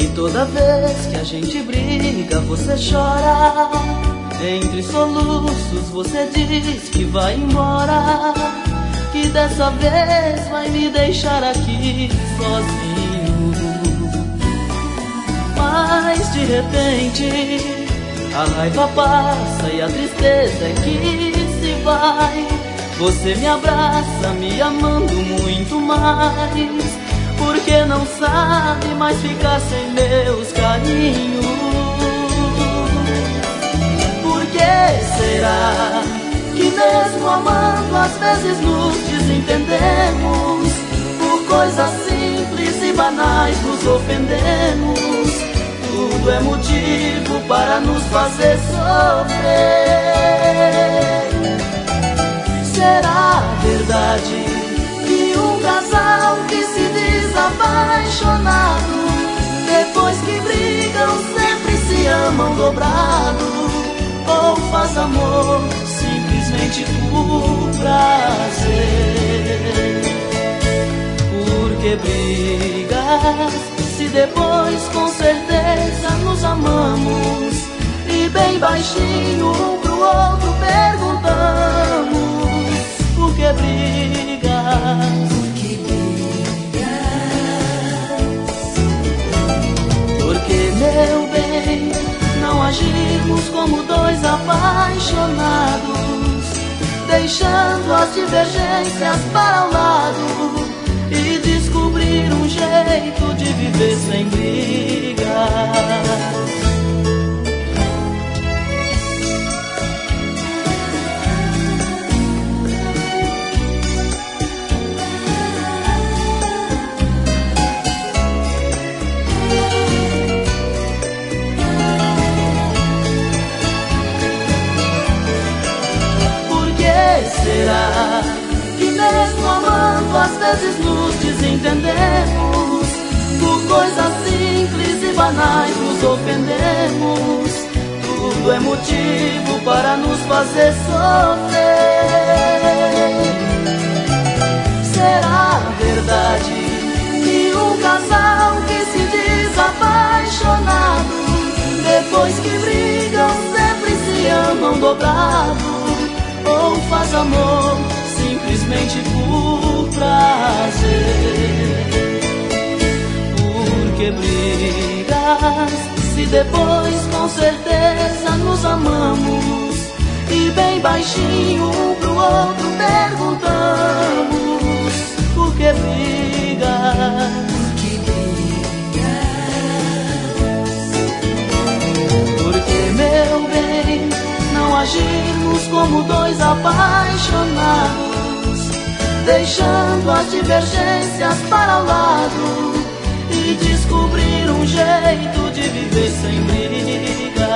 toda vez que a gente briga você chora. Entre soluços você diz que vai embora, que dessa vez vai me deixar aqui sozinho. Mas de repente a raiva passa e a tristeza é que se vai. Você me abraça me amando muito mais, porque não sabe mais ficar sem meus carinhos. Por que será que mesmo amando às vezes nos desentendemos? Por coisas simples e banais nos ofendemos. Tudo é motivo para nos fazer sofrer. Será verdade que um casal que se diz apaixonado, depois que brigam sempre se amam dobrado? Ou faz amor simplesmente por prazer? Por que brigas se depois com certeza nos amamos? E bem baixinho um pro outro perguntamos: por que brigas? Por que brigas? Porque, meu bem, não agirmos como dois apaixonados, deixando as divergências para o lado e descobrir um jeito de viver sem brigas. Será que mesmo amando às vezes nos desentendemos? Por coisas simples e banais nos ofendemos. Tudo é motivo para nos fazer sofrer. Será verdade que um casal que se diz apaixonado, depois que brigam sempre se amam dobrado? Ou faz amor simplesmente por prazer? Por que brigas se depois com certeza nos amamos? E bem baixinho um pro outro perguntamos: por que brigas? Porque, meu bem, não agirmos como dois apaixonados, deixando as divergências para o lado e descobrir um jeito de viver sem brigas.